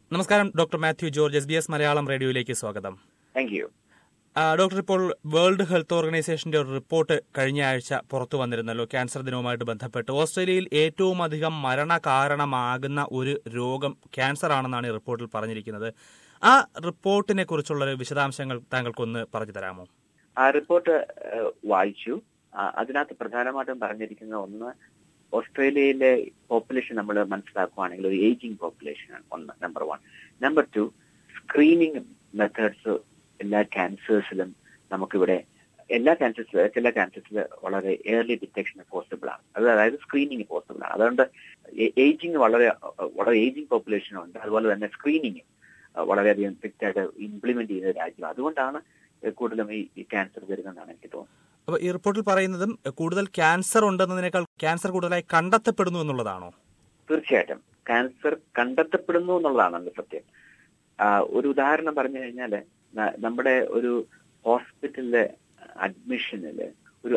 നമസ്കാരം doctor Mathew George, SBS Malayalam റേഡിയോയിലേക്ക് സ്വാഗതം. Thank you. ഡോക്ടർ, ഇപ്പോൾ വേൾഡ് ഹെൽത്ത് ഓർഗനൈസേഷന്റെ ഒരു റിപ്പോർട്ട് കഴിഞ്ഞ ആഴ്ച പുറത്തു വന്നിരുന്നല്ലോ ക്യാൻസർ ദിനവുമായിട്ട് ബന്ധപ്പെട്ട്. ഓസ്ട്രേലിയയിൽ ഏറ്റവും അധികം മരണകാരണമാകുന്ന ഒരു രോഗം ക്യാൻസർ ആണെന്നാണ് ഈ റിപ്പോർട്ടിൽ പറഞ്ഞിരിക്കുന്നത്. ആ റിപ്പോർട്ടിനെ കുറിച്ചുള്ള വിശദാംശങ്ങൾ താങ്കൾക്കൊന്ന് പറഞ്ഞു തരാമോ? ആ റിപ്പോർട്ട് വായിച്ചു. അതിനകത്ത് പ്രധാനമായിട്ടും പറഞ്ഞിരിക്കുന്ന ഒന്ന്, ഓസ്ട്രേലിയയിലെ പോപ്പുലേഷൻ നമ്മൾ മനസ്സിലാക്കുകയാണെങ്കിൽ ഒരു ഏജിങ് പോപ്പുലേഷൻ ആണ് ഒന്ന്, നമ്പർ 1. നമ്പർ 2, സ്ക്രീനിങ് മെത്തേഡ്സ് എല്ലാ ക്യാൻസേഴ്സിലും നമുക്കിവിടെ ചില ക്യാൻസേഴ്സിൽ വളരെ ഏർലി ഡിറ്റക്ഷൻ പോസിബിൾ ആണ്. അതായത് സ്ക്രീനിങ് പോസിബിൾ ആണ്. അതുകൊണ്ട് ഏജിങ് വളരെ ഏജിങ് പോപ്പുലേഷൻ ഉണ്ട്. അതുപോലെ തന്നെ സ്ക്രീനിങ് വളരെയധികം സ്ട്രിക്റ്റ് ആയിട്ട് ഇംപ്ലിമെന്റ് ചെയ്യുന്ന രാജ്യം. അതുകൊണ്ടാണ് കൂടുതലും ഈ ക്യാൻസർ വരുന്നതെന്നാണ് എനിക്ക് തോന്നുന്നത്. അപ്പോൾ ഈ റിപ്പോർട്ടിൽ പറയുന്നതും കൂടുതൽ ക്യാൻസർ ഉണ്ടെന്നതിനേക്കാൾ ക്യാൻസർ കൂടുതലായി കണ്ടെത്തപ്പെടുന്നു എന്നുള്ളതാണോ? തീർച്ചയായിട്ടും ക്യാൻസർ കണ്ടെത്തപ്പെടുന്നു എന്നുള്ളതാണ് അതിന്റെ സത്യം. ഒരു ഉദാഹരണം പറഞ്ഞു കഴിഞ്ഞാൽ, നമ്മുടെ ഒരു ഹോസ്പിറ്റലിലെ അഡ്മിഷനിൽ ഒരു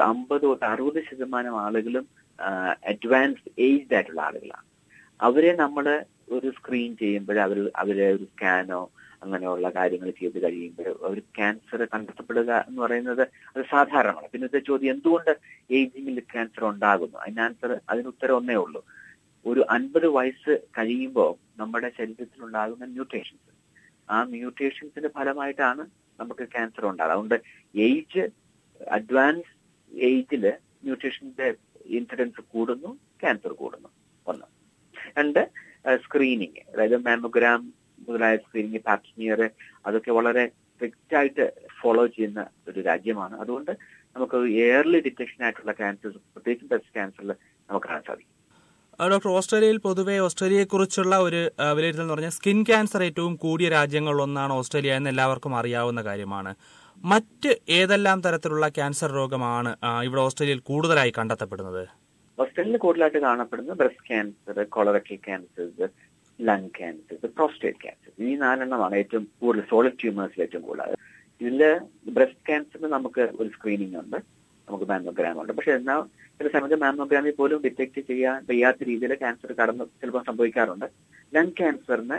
50-60% ആളുകളും അഡ്വാൻസ്ഡ് ഏജ്ഡ് ആയിട്ടുള്ള ആളുകളാണ്. അവരെ നമ്മൾ ഒരു സ്ക്രീൻ ചെയ്യുമ്പോൾ അവരെ ഒരു സ്കാനോ അങ്ങനെയുള്ള കാര്യങ്ങൾ ചെയ്ത് കഴിയുമ്പോൾ അവർ ക്യാൻസർ കണ്ടെത്തപ്പെടുക എന്ന് പറയുന്നത് അത് സാധാരണമാണ്. പിന്നത്തെ ചോദ്യം, എന്തുകൊണ്ട് ഏജിങ്ങിൽ ക്യാൻസർ ഉണ്ടാകുന്നു? അതിനുത്തരം ഒന്നേ ഉള്ളൂ. ഒരു 50 വയസ്സ് കഴിയുമ്പോൾ നമ്മുടെ ശരീരത്തിലുണ്ടാകുന്ന മ്യൂട്ടേഷൻസ്, ആ മ്യൂട്ടേഷൻസിന്റെ ഫലമായിട്ടാണ് നമുക്ക് ക്യാൻസർ ഉണ്ടാകുന്നത്. അതുകൊണ്ട് അഡ്വാൻസ് ഏജില് മ്യൂട്ടേഷന്റെ ഇൻസിഡൻസ് കൂടുന്നു, ക്യാൻസർ കൂടുന്നു. 1. 2, സ്ക്രീനിങ്, അതായത് മാമോഗ്രാം മുതലായ സ്ക്രീനിങ്, പാപ്സ്മിയർ, അതൊക്കെ വളരെ സ്ട്രിക്റ്റ് ആയിട്ട് ഫോളോ ചെയ്യുന്ന ഒരു രാജ്യമാണ്. അതുകൊണ്ട് നമുക്ക് ഏർലി ഡിറ്റക്ഷൻ ആയിട്ടുള്ള ക്യാൻസേഴ്സ്, പ്രത്യേകിച്ച് ബ്രസ്റ്റ് ക്യാൻസറിൽ നമുക്ക് കാണാൻ സാധിക്കും. ഡോക്ടർ, ഓസ്ട്രേലിയയിൽ പൊതുവെ ഓസ്ട്രേലിയയെക്കുറിച്ചുള്ള ഒരു വിലയിരുത്തൽ എന്ന് പറഞ്ഞാൽ സ്കിൻ ക്യാൻസർ ഏറ്റവും കൂടിയ രാജ്യങ്ങളിലൊന്നാണ് ഓസ്ട്രേലിയ എന്ന് എല്ലാവർക്കും അറിയാവുന്ന കാര്യമാണ്. മറ്റ് ഏതെല്ലാം തരത്തിലുള്ള ക്യാൻസർ രോഗമാണ് ഇവിടെ ഓസ്ട്രേലിയയിൽ കൂടുതലായി കണ്ടെത്തപ്പെടുന്നത്? ഓസ്ട്രേലിയയിൽ കൂടുതലായിട്ട് കാണപ്പെടുന്നത് breast cancer, colorectal cancers, lung cancer, prostate cancer. ഈ 4 ഏറ്റവും കൂടുതൽ സോളിഡ് ട്യൂമേഴ്സിൽ ഏറ്റവും കൂടുതൽ. ഇതില് ബ്രസ്റ്റ് ക്യാൻസറിന് നമുക്ക് ഒരു സ്ക്രീനിങ് ഉണ്ട്, നമുക്ക് മാമോഗ്രാം ഉണ്ട്. പക്ഷെ എന്നാൽ ചില സമയത്ത് മാമോഗ്രാമിൽ പോലും ഡിറ്റക്ട് ചെയ്യാൻ വയ്യാത്ത രീതിയിൽ ക്യാൻസർ ചിലപ്പോൾ സംഭവിക്കാറുണ്ട്. ലങ് ക്യാൻസറിന്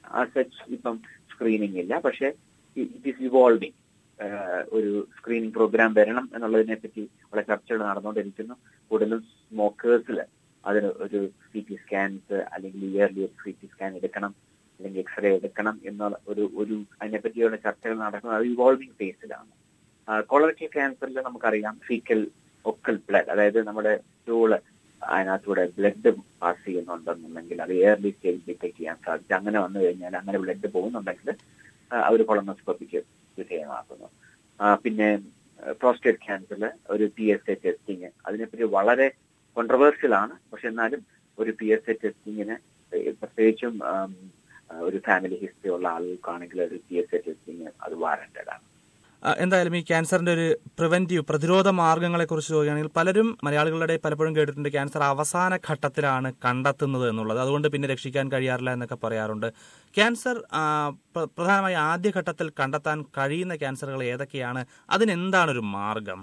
ഇപ്പം സ്ക്രീനിങ് ഇല്ല, പക്ഷെ ഇറ്റ് ഈസ് ഇവോൾവിംഗ്. ഒരു സ്ക്രീനിങ് പ്രോഗ്രാം വരണം എന്നുള്ളതിനെ പറ്റി വളരെ ചർച്ചകൾ നടന്നുകൊണ്ടിരിക്കുന്നു. കൂടുതലും സ്മോക്കേഴ്സിൽ അതിന് ഒരു CT സ്കാൻസ് അല്ലെങ്കിൽ ഇയർലി ഒരു CT സ്കാൻ എടുക്കണം, അല്ലെങ്കിൽ എക്സ്റേ എടുക്കണം എന്നുള്ള ഒരു അതിനെപ്പറ്റിയുള്ള ചർച്ചകൾ നടക്കുന്നത്. അത് ഇവോൾവിംഗ് ഫേസിലാണ്. കൊളറക്ടൽ ക്യാൻസറിൽ നമുക്കറിയാം ഫീക്കൽ ഒക്കൽ ബ്ലഡ്, അതായത് നമ്മുടെ സ്റ്റൂള് അതിനകത്തൂടെ ബ്ലഡ് പാസ് ചെയ്യുന്നുണ്ടെന്നുണ്ടെങ്കിൽ അത് എയർലി സ്റ്റേജ് ഡിറ്റക്ട് ചെയ്യാൻ സാധിക്കും. അങ്ങനെ വന്നു കഴിഞ്ഞാൽ, അങ്ങനെ ബ്ലഡ് പോകുന്നുണ്ടെങ്കിൽ അവർ കൊളോണോസ്കോപ്പിക്ക് വിധേയമാക്കുന്നു. പിന്നെ പ്രോസ്റ്റേറ്റ് ക്യാൻസറിൽ ഒരു PSA ടെസ്റ്റിങ്, അതിനെപ്പറ്റി വളരെ കോൺട്രവേഴ്സ്യൽ ആണ്. പക്ഷെ എന്നാലും ഒരു PSA ടെസ്റ്റിങ്ങിന്, പ്രത്യേകിച്ചും ഒരു ഫാമിലി ഹിസ്റ്ററി ഉള്ള ആളുകൾക്കാണെങ്കിൽ ഒരു PSA ടെസ്റ്റിങ് അത് വാറന്റഡ് ആണ്. എന്തായാലും ഈ ക്യാൻസറിന്റെ ഒരു പ്രതിരോധ മാർഗങ്ങളെ കുറിച്ച് ചോദിക്കുകയാണെങ്കിൽ, പലരും മലയാളികളുടെ പലപ്പോഴും കേട്ടിട്ടുണ്ട് ക്യാൻസർ അവസാന ഘട്ടത്തിലാണ് കണ്ടെത്തുന്നത് എന്നുള്ളത്, അതുകൊണ്ട് പിന്നെ രക്ഷിക്കാൻ കഴിയാറില്ല എന്നൊക്കെ പറയാറുണ്ട്. ക്യാൻസർ പ്രധാനമായി ആദ്യഘട്ടത്തിൽ കണ്ടെത്താൻ കഴിയുന്ന ക്യാൻസറുകൾ ഏതൊക്കെയാണ്? അതിനെന്താണ് ഒരു മാർഗം?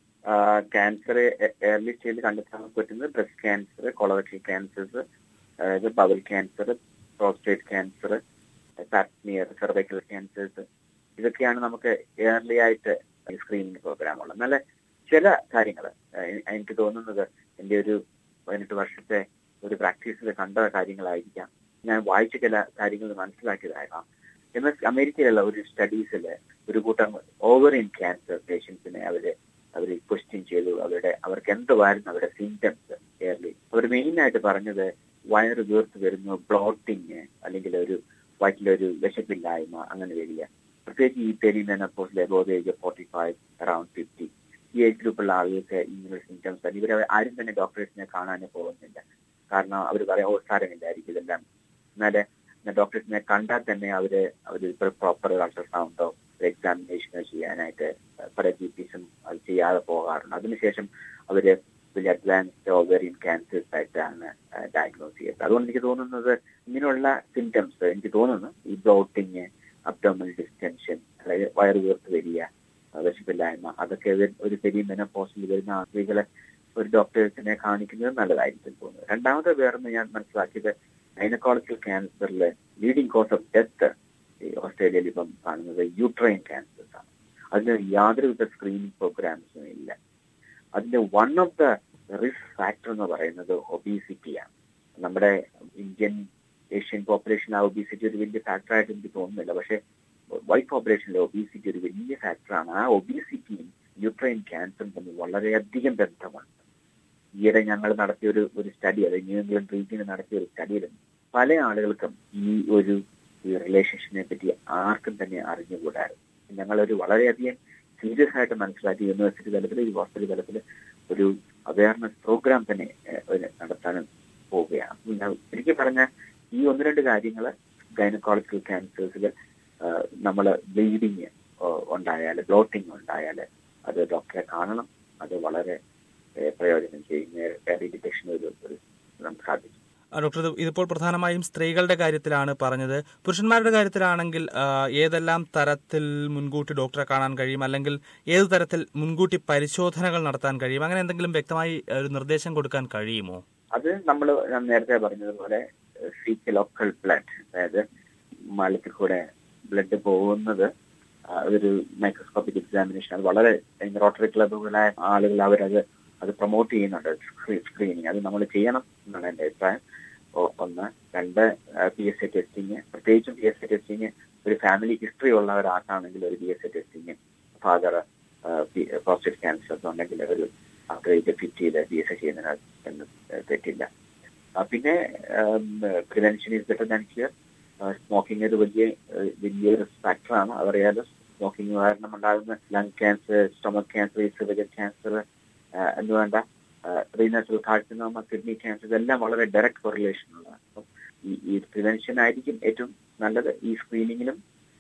ക്യാൻസർ ഏർലി സ്റ്റേജിൽ കണ്ടെത്താൻ പറ്റുന്നത് ബ്രസ്റ്റ് ക്യാൻസർ, കൊളറക്ടൽ ക്യാൻസേഴ്സ്, അതായത് bowel cancer, prostate cancer, pap smear, cervical cancers, ഇതൊക്കെയാണ് നമുക്ക് ഏർലി ആയിട്ട് സ്ക്രീനിങ് പ്രോഗ്രാം ഉള്ളത്. എന്നാൽ ചില കാര്യങ്ങൾ എനിക്ക് തോന്നുന്നത് എൻ്റെ ഒരു 18 വർഷത്തെ ഒരു പ്രാക്ടീസിൽ കണ്ട കാര്യങ്ങളായിരിക്കാം, ഞാൻ വായിച്ച ചില കാര്യങ്ങൾ മനസ്സിലാക്കിയതാകാം. എന്നാൽ അമേരിക്കയിലുള്ള ഒരു സ്റ്റഡീസിൽ ഒരു കൂട്ടം ഓവറിൻ ക്യാൻസർ പേഷ്യൻസിനെ അവർ ക്വസ്റ്റ്യൻ ചെയ്തു. അവർക്ക് എന്തുവായിരുന്നു അവരുടെ സിംറ്റംസ് ഏർലി. അവർ മെയിനായിട്ട് പറഞ്ഞത് വയറ് വീർത്ത് വരുന്നു, ബ്ലോട്ടിങ്, അല്ലെങ്കിൽ ഒരു വയറ്റിലൊരു വിശപ്പില്ലായ്മ അങ്ങനെ വരിക. പ്രത്യേകിച്ച് ഈ പെരിമെനോപോസ്, അബോവ് ഏജ് 45, അറൌണ്ട് 50, ഈ ഏജ് ഗ്രൂപ്പുള്ള ആളുകൾക്ക് ഇങ്ങനെ സിംറ്റംസ് ആണ്. ഇവരെ ആരും തന്നെ ഡോക്ടേഴ്സിനെ കാണാനേ പോകുന്നില്ല. കാരണം അവർ പറയാം സാരമില്ലായിരിക്കും ഇതെല്ലാം. എന്നാല് ഡോക്ടേഴ്സിനെ കണ്ടാൽ തന്നെ അവര് പ്രോപ്പർ അൾട്രാസൗണ്ടോ എക്സാമിനേഷനോ ചെയ്യാനായിട്ട് പല GPസും അത് ചെയ്യാതെ പോകാറുണ്ട്. അതിനുശേഷം അവര് വലിയ അഡ്വാൻസ്ഡ് ഓവേറിയൻ ക്യാൻസേഴ്സ് ആയിട്ടാണ് ഡയഗ്നോസ് ചെയ്യുന്നത്. അതുകൊണ്ട് എനിക്ക് തോന്നുന്നത് ഇങ്ങനെയുള്ള സിംറ്റംസ്, എനിക്ക് തോന്നുന്നു ഈ ബ്ലോട്ടിങ്, അബ്ഡോമിനൽ ഡിസ്റ്റൻഷൻ, അതായത് വയറ് വീർത്ത് വരിക, വിശപ്പില്ലായ്മ, അതൊക്കെ ഒരു പെരിമെനോപോസിൽ വരുന്ന സ്ത്രീകളെ ഒരു ഡോക്ടേഴ്സിനെ കാണിക്കുന്നത് നല്ലതായിരിക്കും തോന്നുന്നത്. രണ്ടാമത് വേറൊന്ന് ഞാൻ മനസ്സിലാക്കിയത്, ഗൈനക്കോളജിക്കൽ ക്യാൻസറിലെ ലീഡിംഗ് കോസ് ഓഫ് ഡെത്ത് ഓസ്ട്രേലിയയിൽ ഇപ്പം കാണുന്നത് യൂട്രൈൻ ക്യാൻസേഴ്സ് ആണ്. അതിന് യാതൊരുവിധ സ്ക്രീനിങ് പ്രോഗ്രാംസും ഇല്ല. അതിന്റെ one of the risk factor എന്ന് പറയുന്നത് ഒബീസിറ്റിയാണ്. നമ്മുടെ ഇന്ത്യൻ ഏഷ്യൻ പോപ്പുലേഷൻ ആ ഒബീസിറ്റി ഒരു വലിയ ഫാക്ടറായിട്ട് എനിക്ക് തോന്നുന്നില്ല. പക്ഷെ വൈറ്റ് പോപ്പുലേഷനിലെ ഒബീസിറ്റി ഒരു വലിയ ഫാക്ടറാണ്. ആ ഒബീസിറ്റിയും യൂട്രൈൻ ക്യാൻസറും തമ്മിൽ വളരെയധികം ബന്ധമുണ്ട്. ഈയിടെ ഞങ്ങൾ നടത്തിയ ഒരു സ്റ്റഡി, അത് ന്യൂ ഇംഗ്ലണ്ട് റീജിയനിൽ നടത്തിയ ഒരു സ്റ്റഡിയിൽ പല ആളുകൾക്കും ഈ ഒരു റിലേഷൻഷിപ്പിനെ പറ്റി ആർക്കും തന്നെ അറിഞ്ഞുകൂടായിരുന്നു. ഞങ്ങളൊരു വളരെയധികം സീരിയസ് ആയിട്ട് മനസ്സിലാക്കി യൂണിവേഴ്സിറ്റി തലത്തിൽ, ഹോസ്പിറ്റൽ തലത്തിൽ ഒരു അവയർനെസ് പ്രോഗ്രാം തന്നെ നടത്താനും പോവുകയാണ്. എനിക്ക് പറഞ്ഞ ഈ 1-2 കാര്യങ്ങൾ ഗൈനക്കോളജിക്കൽ ക്യാൻസേഴ്സിൽ നമ്മൾ ബ്ലീഡിങ് ഉണ്ടായാൽ, ബ്ലോട്ടിങ് ഉണ്ടായാൽ അത് ഡോക്ടറെ കാണണം. അത് വളരെ പ്രയോജനം ചെയ്യുന്ന എയർലി ഡിറ്റക്ഷൻ നമുക്ക് സാധിക്കും. ഡോക്ടർ, ഇതിപ്പോൾ പ്രധാനമായും സ്ത്രീകളുടെ കാര്യത്തിലാണ് പറഞ്ഞത്. പുരുഷന്മാരുടെ കാര്യത്തിലാണെങ്കിൽ ഏതെല്ലാം തരത്തിൽ മുൻകൂട്ടി ഡോക്ടറെ കാണാൻ കഴിയും, അല്ലെങ്കിൽ ഏത് തരത്തിൽ മുൻകൂട്ടി പരിശോധനകൾ നടത്താൻ കഴിയും? അങ്ങനെ എന്തെങ്കിലും വ്യക്തമായി ഒരു നിർദ്ദേശം കൊടുക്കാൻ കഴിയുമോ? അത് ഞാൻ നേരത്തെ പറഞ്ഞതുപോലെ ഫീക്കൽ ഒക്കൽ ബ്ലഡ്, അതായത് മലത്തിൽ കൂടെ ബ്ലഡ് പോകുന്നത് അതൊരു മൈക്രോസ്കോപ്പിക് എക്സാമിനേഷൻ. അത് വളരെ റോട്ടറി ക്ലബുകളായ ആളുകൾ അത് പ്രൊമോട്ട് ചെയ്യുന്നുണ്ട്. സ്ക്രീനിങ് അത് നമ്മൾ ചെയ്യണം എന്നാണ് എൻ്റെ അഭിപ്രായം. 1. 2 PSA ടെസ്റ്റിങ്, പ്രത്യേകിച്ചും PSA ടെസ്റ്റിങ് ഒരു ഫാമിലി ഹിസ്റ്ററി ഉള്ള ഒരാൾക്കാണെങ്കിൽ ഒരു PSA testing, father prostate cancer ഉണ്ടെങ്കിൽ ഒരു ആഗ്രഹിച്ച് ഫിറ്റ് ചെയ്ത് PSA ചെയ്യുന്നതിന് തെറ്റില്ല. പിന്നെ prevention is better than cure. Smoking ഒരു വലിയൊരു ഫാക്ടറാണ്. അതറിയാതെ സ്മോക്കിംഗ് കാരണം ഉണ്ടാകുന്ന lung cancer, stomach cancer, oesophageal cancer എന്ന് വേണ്ട renal cell carcinoma, kidney cancer, ഇതെല്ലാം വളരെ ഡയറക്റ്റ് കോറിലേഷൻ ഉള്ളതാണ്. അപ്പം ഈ പ്രിവെൻഷൻ ആയിരിക്കും ഏറ്റവും നല്ലത്. ഈ സ്ക്രീനിങ്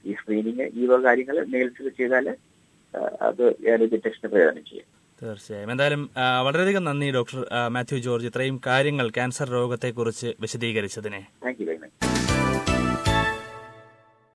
ഈ വക കാര്യങ്ങൾ നേരിട്ട് ചെയ്താൽ അത് ഏറെ ഡിറ്റക്ഷന് പ്രയോജനം ചെയ്യും. തീർച്ചയായും. എന്തായാലും വളരെയധികം നന്ദി ഡോക്ടർ മാത്യു ജോർജ്, ഇത്രയും കാര്യങ്ങൾ ക്യാൻസർ രോഗത്തെക്കുറിച്ച് വിശദീകരിച്ചതിനെ. Thank you very much.